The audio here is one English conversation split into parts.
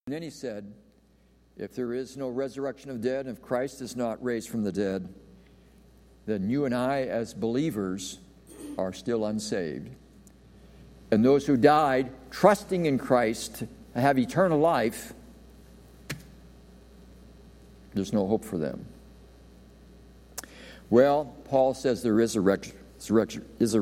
And then he said, if there is no resurrection of the dead, if Christ is not raised from the dead, then you and I as believers are still unsaved. And those who died trusting in Christ to have eternal life, there's no hope for them. Well, Paul says there is a resurrection.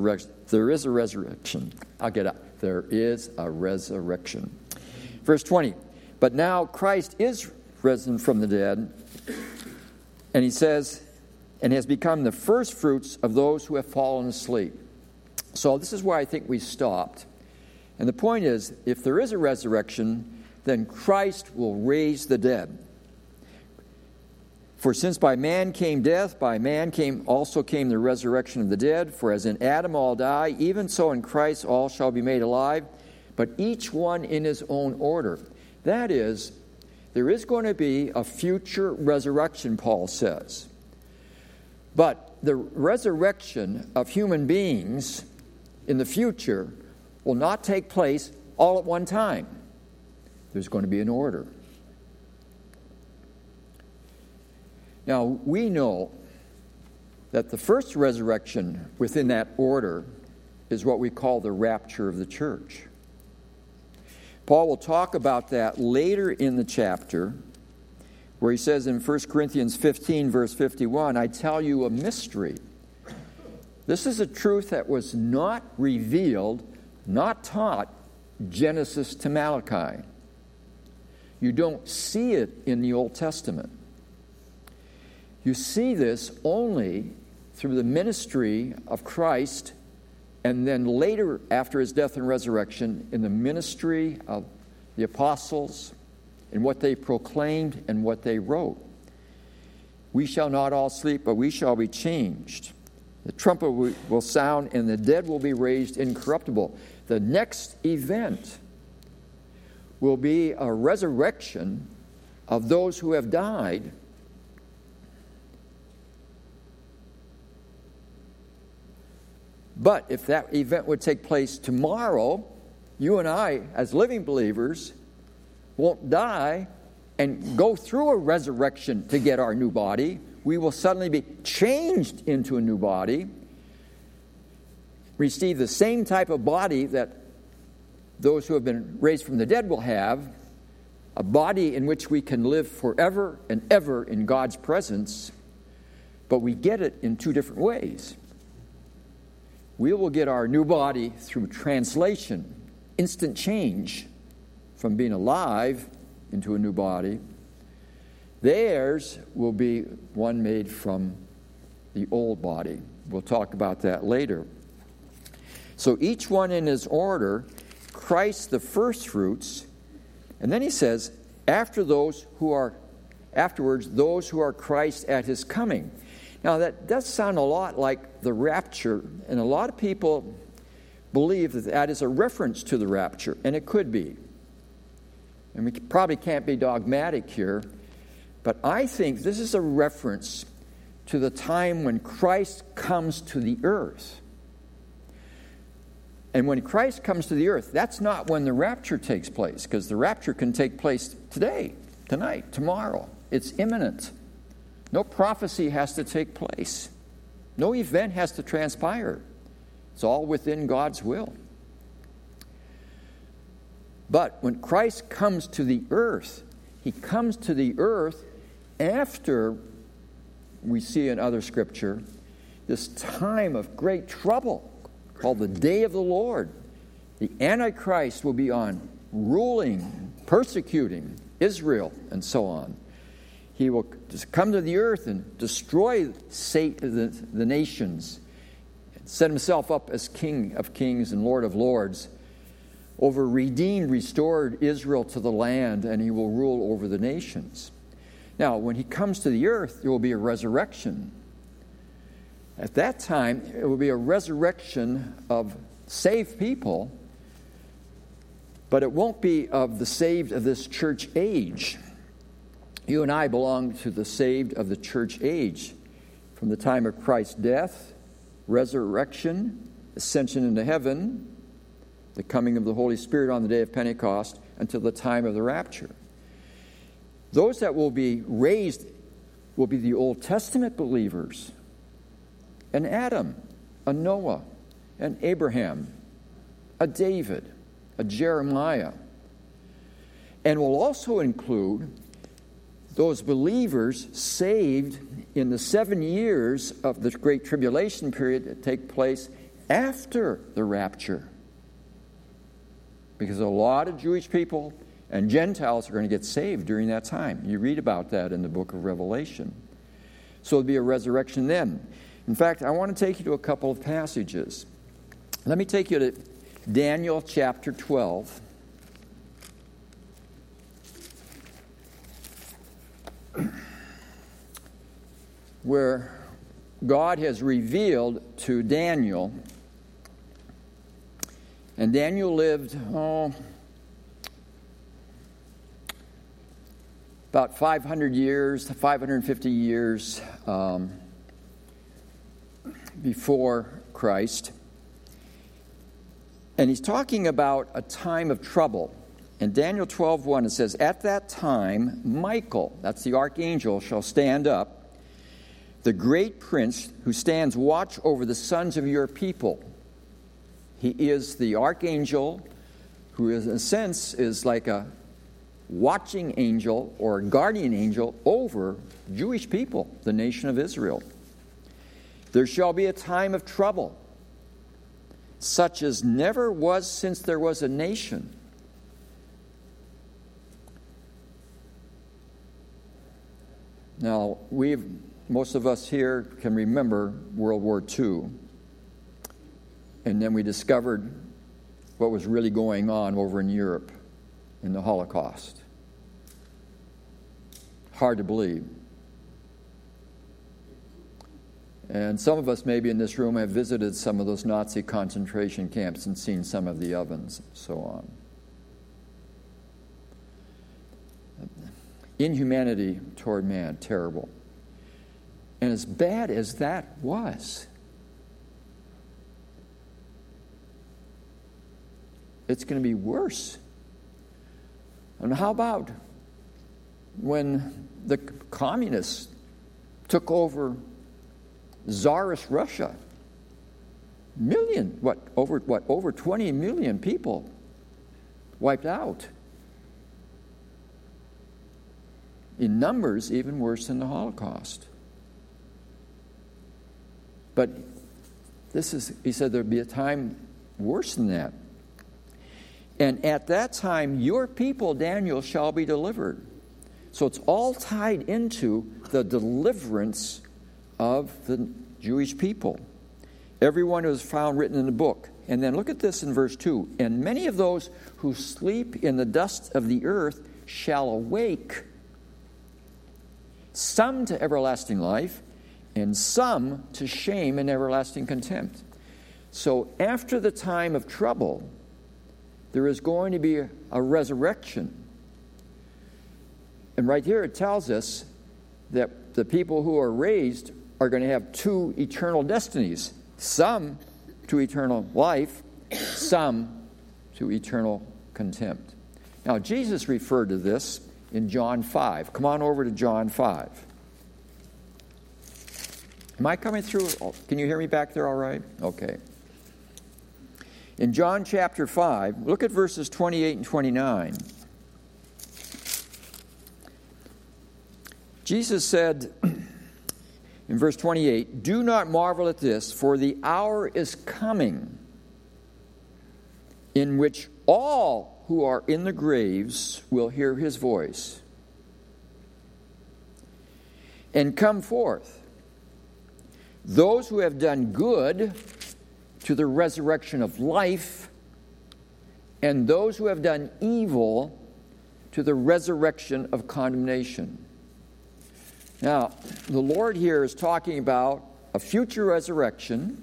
I'll get up. There is a resurrection. Verse 20. But now Christ is risen from the dead, and he says, and has become the first fruits of those who have fallen asleep. So this is where I think we stopped. And the point is, if there is a resurrection, then Christ will raise the dead. For since by man came death, by man also came the resurrection of the dead. For as in Adam all die, even so in Christ all shall be made alive, but each one in his own order. That is, there is going to be a future resurrection, Paul says. But the resurrection of human beings in the future will not take place all at one time. There's going to be an order. Now, we know that the first resurrection within that order is what we call the rapture of the church. Paul will talk about that later in the chapter, where he says in 1 Corinthians 15, verse 51, I tell you a mystery. This is a truth that was not revealed, not taught, Genesis to Malachi. You don't see it in the Old Testament. You see this only through the ministry of Christ, and then later, after his death and resurrection, in the ministry of the apostles, in what they proclaimed and what they wrote. We shall not all sleep, but we shall be changed. The trumpet will sound, and the dead will be raised incorruptible. The next event will be a resurrection of those who have died. But if that event would take place tomorrow, you and I, as living believers, won't die and go through a resurrection to get our new body. We will suddenly be changed into a new body, receive the same type of body that those who have been raised from the dead will have, a body in which we can live forever and ever in God's presence, but we get it in two different ways. We will get our new body through translation, instant change from being alive into a new body. Theirs will be one made from the old body. We'll talk about that later. So each one in his order, Christ the first fruits, and then he says, afterwards those who are Christ at his coming. Now, that does sound a lot like the rapture, and a lot of people believe that that is a reference to the rapture, and it could be. And we probably can't be dogmatic here, but I think this is a reference to the time when Christ comes to the earth. And when Christ comes to the earth, that's not when the rapture takes place, because the rapture can take place today, tonight, tomorrow. It's imminent. No prophecy has to take place. No event has to transpire. It's all within God's will. But when Christ comes to the earth, he comes to the earth after, we see in other scripture, this time of great trouble called the day of the Lord. The Antichrist will be on, ruling, persecuting Israel, and so on. He will just come to the earth and destroy the nations, set himself up as King of kings and Lord of lords, over redeemed, restored Israel to the land, and he will rule over the nations. Now, when he comes to the earth, there will be a resurrection. At that time, it will be a resurrection of saved people, but it won't be of the saved of this church age. You and I belong to the saved of the church age, from the time of Christ's death, resurrection, ascension into heaven, the coming of the Holy Spirit on the day of Pentecost, until the time of the rapture. Those that will be raised will be the Old Testament believers, and Adam, a Noah, an Abraham, a David, a Jeremiah, and will also include those believers saved in the 7 years of the Great Tribulation period that take place after the rapture. Because a lot of Jewish people and Gentiles are going to get saved during that time. You read about that in the book of Revelation. So there'll be a resurrection then. In fact, I want to take you to a couple of passages. Let me take you to Daniel chapter 12. Where God has revealed to Daniel, and Daniel lived about 500 years, 550 years before Christ. And he's talking about a time of trouble. In Daniel 12:1, it says, "At that time, Michael," that's the archangel, "shall stand up, the great prince who stands watch over the sons of your people." He is the archangel who is, in a sense, is like a watching angel or a guardian angel over Jewish people, the nation of Israel. "There shall be a time of trouble, such as never was since there was a nation." Now, most of us here can remember World War II. And then we discovered what was really going on over in Europe in the Holocaust. Hard to believe. And some of us maybe in this room have visited some of those Nazi concentration camps and seen some of the ovens and so on. Inhumanity toward man, terrible. And as bad as that was, it's going to be worse. And how about when the communists took over Tsarist Russia? Over 20 million people wiped out. In numbers, even worse than the Holocaust. But he said there'd be a time worse than that. "And at that time, your people, Daniel, shall be delivered." So it's all tied into the deliverance of the Jewish people. "Everyone who is found written in the book." And then look at this in verse 2. "And many of those who sleep in the dust of the earth shall awake, some to everlasting life, and some to shame and everlasting contempt." So after the time of trouble, there is going to be a resurrection. And right here it tells us that the people who are raised are going to have two eternal destinies. Some to eternal life, some to eternal contempt. Now, Jesus referred to this in John 5. Come on over to John 5. Am I coming through? Can you hear me back there all right? Okay. In John chapter 5, look at verses 28 and 29. Jesus said in verse 28, "Do not marvel at this, for the hour is coming in which all who are in the graves will hear his voice and come forth. Those who have done good to the resurrection of life, and those who have done evil to the resurrection of condemnation." Now, the Lord here is talking about a future resurrection,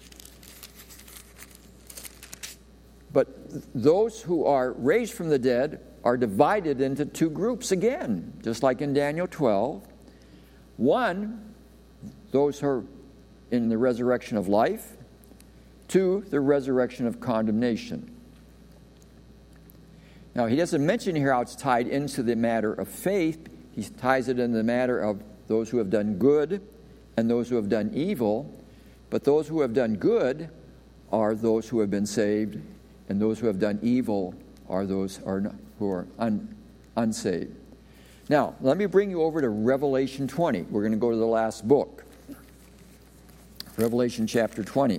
but those who are raised from the dead are divided into two groups again, just like in Daniel 12. One, those who are in the resurrection of life. Two, the resurrection of condemnation. Now, he doesn't mention here how it's tied into the matter of faith, he ties it in the matter of those who have done good and those who have done evil. But those who have done good are those who have been saved, and those who have done evil are those who are unsaved. Now, let me bring you over to Revelation 20. We're going to go to the last book. Revelation chapter 20.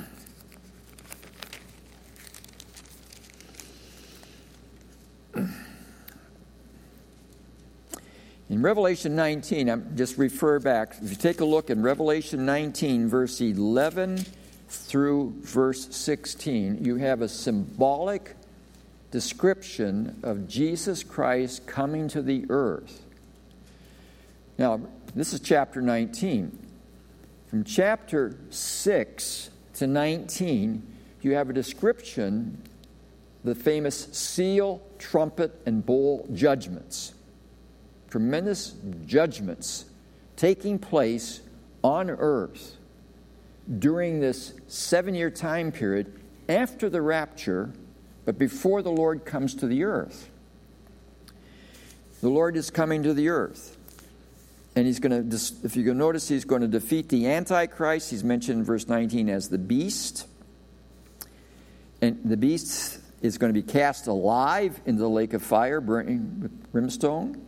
In Revelation 19, I'm just refer back. If you take a look in Revelation 19, verse 11 through verse 16, you have a symbolic description of Jesus Christ coming to the earth. Now, this is chapter 19. From chapter 6 to 19, you have a description, the famous seal, trumpet, and bowl judgments. Tremendous judgments taking place on earth during this 7-year time period after the rapture, but before the Lord comes to the earth. The Lord is coming to the earth. And he's going to, if you can notice, he's going to defeat the Antichrist. He's mentioned in verse 19 as the beast. And the beast is going to be cast alive into the lake of fire, burning with brimstone.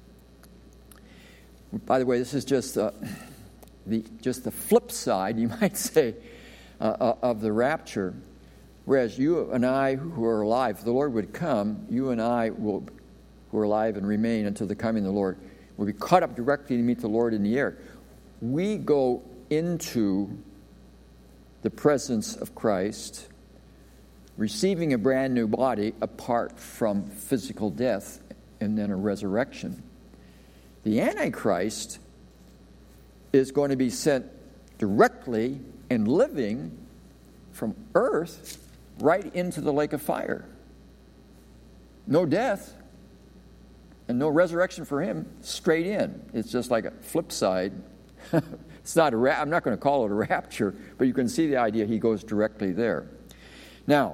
By the way, this is just the flip side, you might say, of the rapture. Whereas you and I who are alive, if the Lord would come, you and I who are alive and remain until the coming of the Lord, will be caught up directly to meet the Lord in the air. We go into the presence of Christ, receiving a brand new body apart from physical death and then a resurrection. The Antichrist is going to be sent directly and living from earth right into the lake of fire. No death and no resurrection for him, straight in. It's just like a flip side. It's not I'm not going to call it a rapture, but you can see the idea. He goes directly there. Now,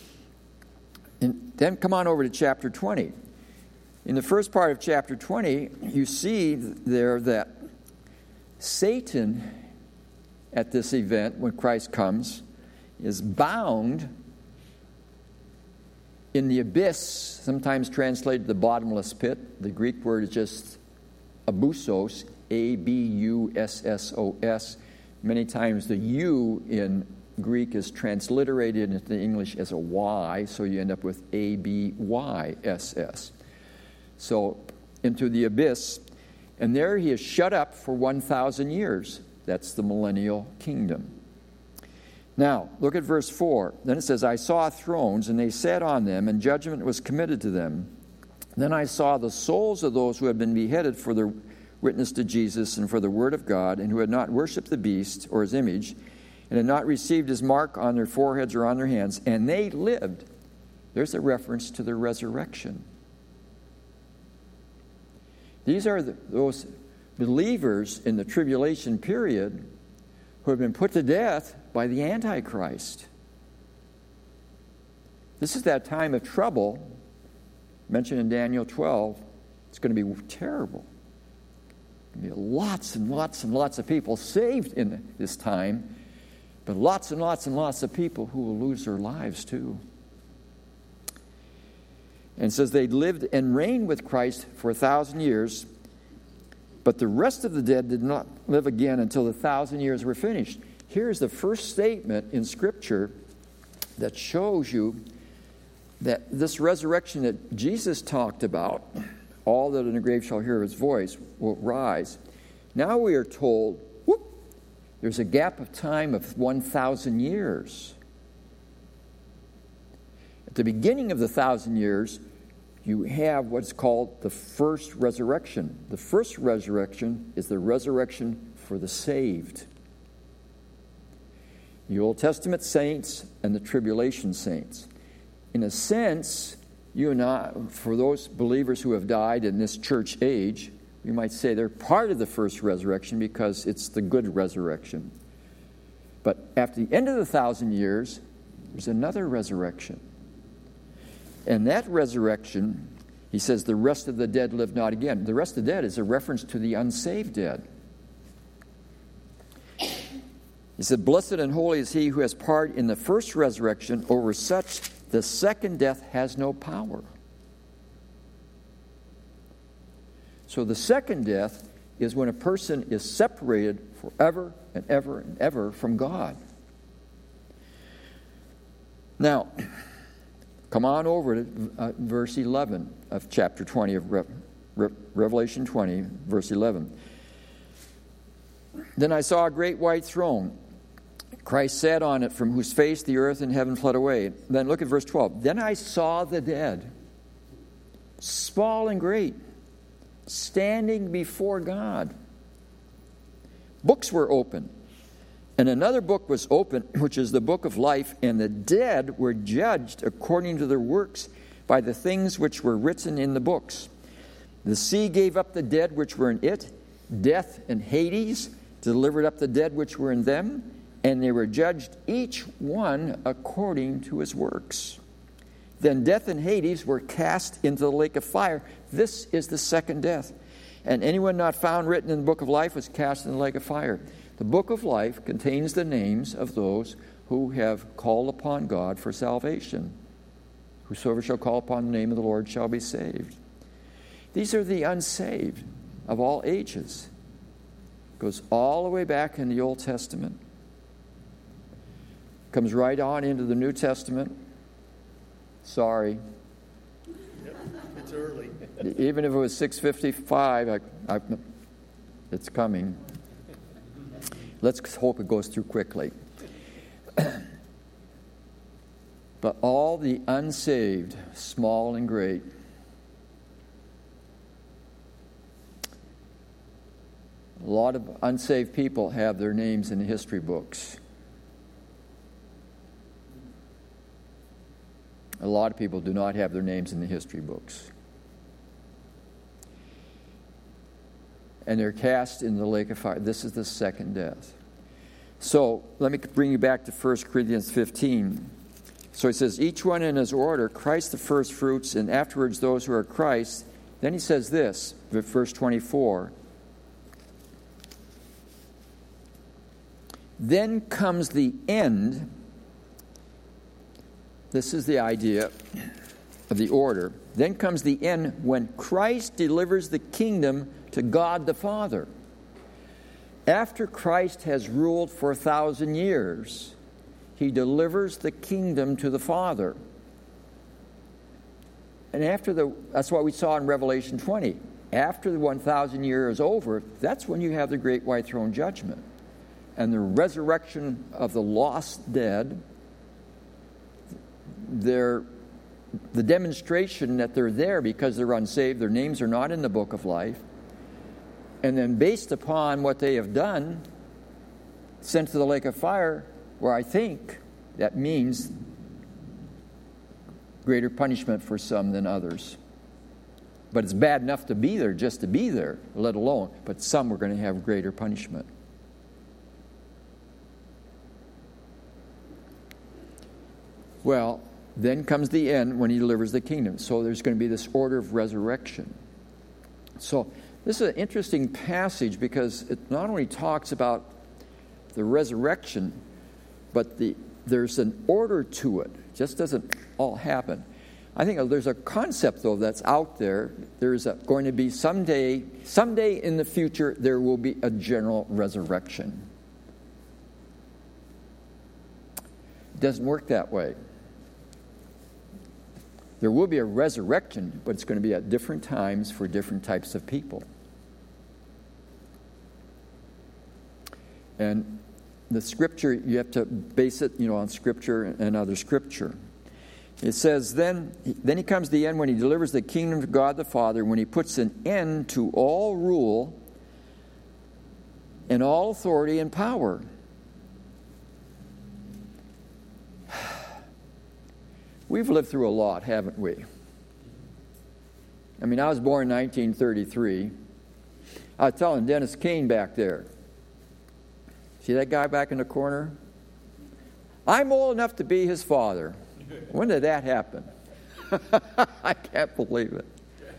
then come on over to chapter 20. In the first part of chapter 20, you see there that Satan, at this event, when Christ comes, is bound in the abyss, sometimes translated the bottomless pit. The Greek word is just abusos, A-B-U-S-S-O-S. Many times the U in Greek is transliterated into English as a Y, so you end up with A-B-Y-S-S. So, into the abyss, and there he is shut up for 1,000 years. That's the millennial kingdom. Now, look at verse 4. Then it says, I saw thrones, and they sat on them, and judgment was committed to them. Then I saw the souls of those who had been beheaded for their witness to Jesus and for the word of God, and who had not worshipped the beast or his image, and had not received his mark on their foreheads or on their hands, and they lived. There's a reference to the resurrection. These are those believers in the tribulation period who have been put to death by the Antichrist. This is that time of trouble mentioned in Daniel 12. It's going to be terrible. There'll be lots and lots and lots of people saved in this time, but lots and lots and lots of people who will lose their lives too. And it says they lived and reigned with Christ for 1,000 years, but the rest of the dead did not live again until the 1,000 years were finished. Here's the first statement in Scripture that shows you that this resurrection that Jesus talked about, all that in the grave shall hear his voice, will rise. Now we are told, there's a gap of time of 1,000 years. At the beginning of the 1,000 years, you have what's called the first resurrection. The first resurrection is the resurrection for the saved. The Old Testament saints and the tribulation saints. In a sense, you and I, for those believers who have died in this church age, you might say they're part of the first resurrection because it's the good resurrection. But after the end of the 1,000 years, there's another resurrection. And that resurrection He says, the rest of the dead live not again. The rest of the dead is a reference to the unsaved dead. He said, blessed and holy is he who has part in the first resurrection. Over such, the second death has no power. So the second death is when a person is separated forever and ever and ever from God. Now, come on over to verse 11 of chapter 20 of Revelation 20, verse 11. Then I saw a great white throne. Christ sat on it, from whose face the earth and heaven fled away. Then look at verse 12. Then I saw the dead, small and great, standing before God. Books were opened, and another book was opened, which is the book of life, and the dead were judged according to their works by the things which were written in the books. The sea gave up the dead which were in it. Death and Hades delivered up the dead which were in them, and they were judged each one according to his works. Then death and Hades were cast into the lake of fire. This is the second death. And anyone not found written in the book of life was cast in the lake of fire. The book of life contains the names of those who have called upon God for salvation. Whosoever shall call upon the name of the Lord shall be saved. These are the unsaved of all ages. It goes all the way back in the Old Testament. Comes right on into the New Testament. Sorry. Yep, it's early. Even if it was 6:55, it's coming. Let's hope it goes through quickly. But all the unsaved, small and great, a lot of unsaved people have their names in the history books. A lot of people do not have their names in the history books. And they're cast in the lake of fire. This is the second death. So let me bring you back to 1 Corinthians 15. So he says, each one in his order, Christ the first fruits, and afterwards those who are Christ. Then he says this, verse 24. Then comes the end. This is the idea of the order. Then comes the end when Christ delivers the kingdom to God the Father. After Christ has ruled for 1,000 years, he delivers the kingdom to the Father. And that's what we saw in Revelation 20. After the 1,000 years is over, that's when you have the great white throne judgment. And the resurrection of the lost dead, the demonstration that they're there because they're unsaved, their names are not in the book of life, and then based upon what they have done, sent to the lake of fire, where I think that means greater punishment for some than others. But it's bad enough to be there, just to be there, let alone, but some are going to have greater punishment. Well, then comes the end when he delivers the kingdom. So there's going to be this order of resurrection. So this is an interesting passage because it not only talks about the resurrection, but there's an order to it. It just doesn't all happen. I think there's a concept, though, that's out there. There's going to be someday in the future, there will be a general resurrection. It doesn't work that way. There will be a resurrection, but it's going to be at different times for different types of people. And the scripture, you have to base it, on scripture and other scripture. It says, then he comes the end when he delivers the kingdom to God the Father, when he puts an end to all rule and all authority and power. We've lived through a lot, haven't we? I mean, I was born in 1933. I was telling Dennis Kane back there. See that guy back in the corner? I'm old enough to be his father. When did that happen? I can't believe it.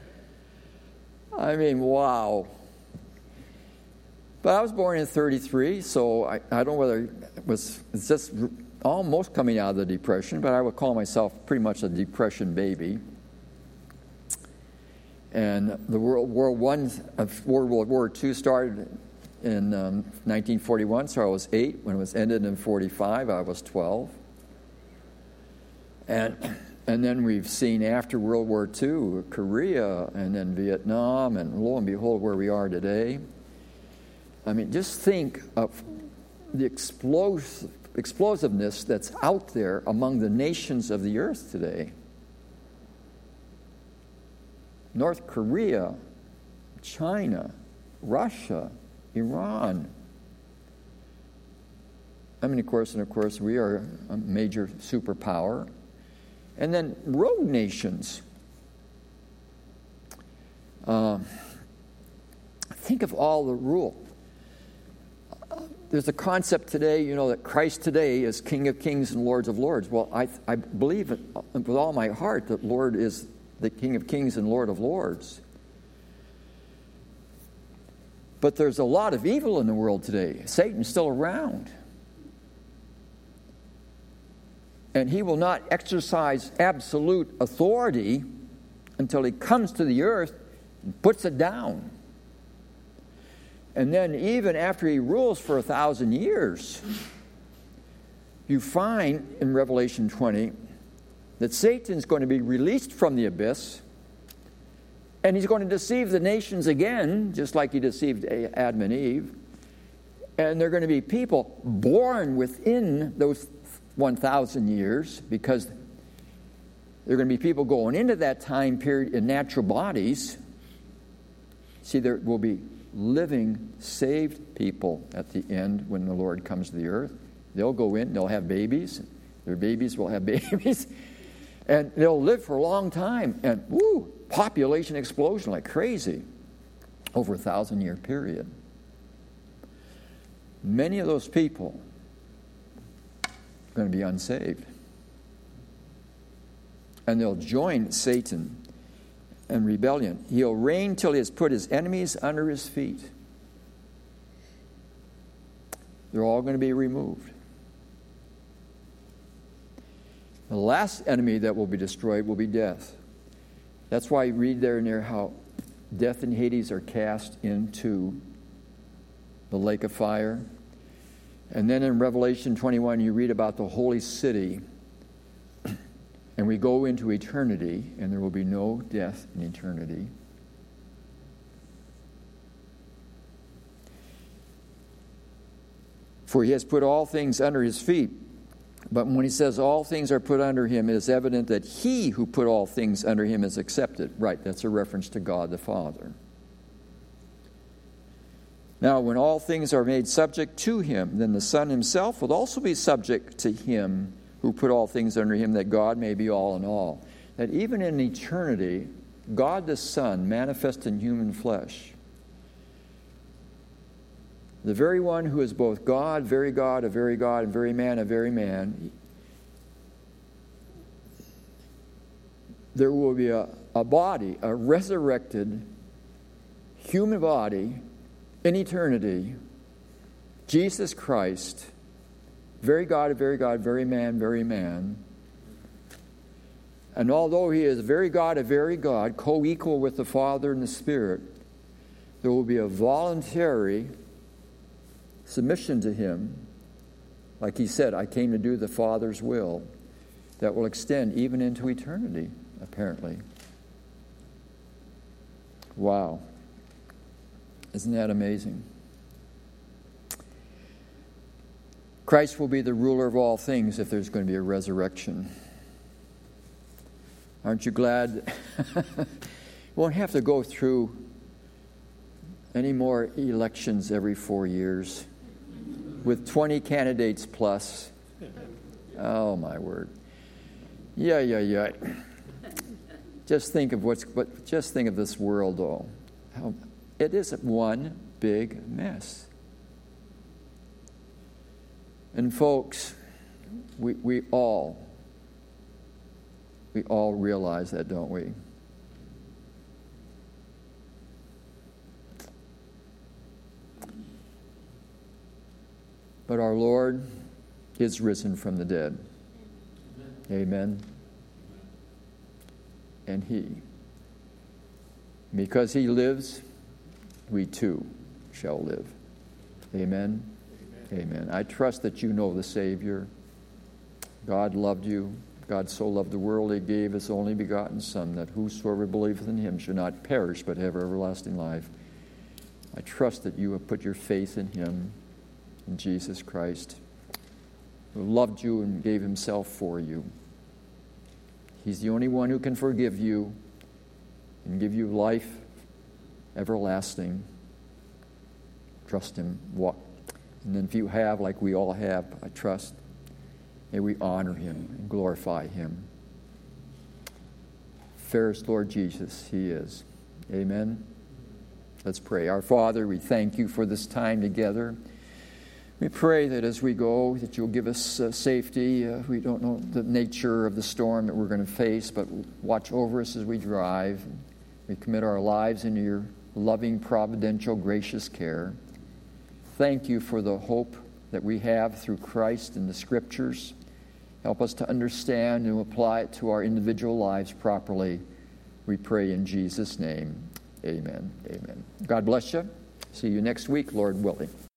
I mean, wow. But I was born in 1933, so I don't know whether it's just almost coming out of the Depression, but I would call myself pretty much a Depression baby. And the World War II started in 1941, so I was 8. When it was ended in 1945, I was 12. And then we've seen after World War II, Korea, and then Vietnam, and lo and behold, where we are today. I mean, just think of the explosiveness that's out there among the nations of the earth today. North Korea, China, Russia, Iran. I mean, of course, we are a major superpower. And then rogue nations. Think of all the rule. There's a concept today, that Christ today is King of Kings and Lords of Lords. Well, I believe it with all my heart that Lord is the King of Kings and Lord of Lords. But there's a lot of evil in the world today. Satan's still around. And he will not exercise absolute authority until he comes to the earth and puts it down. And then even after he rules for 1,000 years, you find in Revelation 20 that Satan's going to be released from the abyss, and he's going to deceive the nations again, just like he deceived Adam and Eve. And there are going to be people born within those 1,000 years, because there are going to be people going into that time period in natural bodies. See, there will be living, saved people at the end when the Lord comes to the earth. They'll go in, they'll have babies. Their babies will have babies. And they'll live for a long time. And, population explosion like crazy over a 1,000-year period. Many of those people are going to be unsaved. And they'll join Satan and rebellion. He'll reign till he has put his enemies under his feet. They're all going to be removed. The last enemy that will be destroyed will be death. That's why you read there and there how death and Hades are cast into the lake of fire. And then in Revelation 21, you read about the holy city. And we go into eternity, and there will be no death in eternity. For he has put all things under his feet. But when he says all things are put under him, it is evident that he who put all things under him is accepted. Right, that's a reference to God the Father. Now, when all things are made subject to him, then the Son himself will also be subject to him who put all things under him, that God may be all in all. That even in eternity, God the Son manifest in human flesh, the very one who is both God, a very God, and very man, a very man, there will be a body, a resurrected human body in eternity, Jesus Christ, very God, very man. And although he is very God, co-equal with the Father and the Spirit, there will be a voluntary submission to him. Like he said, I came to do the Father's will, that will extend even into eternity, apparently. Wow. Isn't that amazing? Christ will be the ruler of all things if there's going to be a resurrection. Aren't you glad? We won't have to go through any more elections every 4 years with 20 candidates plus. Oh, my word. Yeah. Just think of this world, though. It is one big mess. And folks, we all realize that, don't we? but our Lord is risen from the dead. Amen. And He, because He lives, we too shall live. Amen. Amen. I trust that you know the Savior. God loved you. God so loved the world, He gave His only begotten Son, that whosoever believeth in Him should not perish, but have everlasting life. I trust that you have put your faith in Him, in Jesus Christ, who loved you and gave Himself for you. He's the only one who can forgive you and give you life everlasting. Trust Him. Walk. And then if you have, like we all have, I trust, may we honor Him and glorify Him. Fairest Lord Jesus, He is. Amen. Let's pray. Our Father, we thank you for this time together. We pray that as we go, that you'll give us safety. We don't know the nature of the storm that we're going to face, but watch over us as we drive. We commit our lives into your loving, providential, gracious care. Thank you for the hope that we have through Christ in the Scriptures. Help us to understand and apply it to our individual lives properly. We pray in Jesus' name. Amen. Amen. God bless you. See you next week, Lord willing.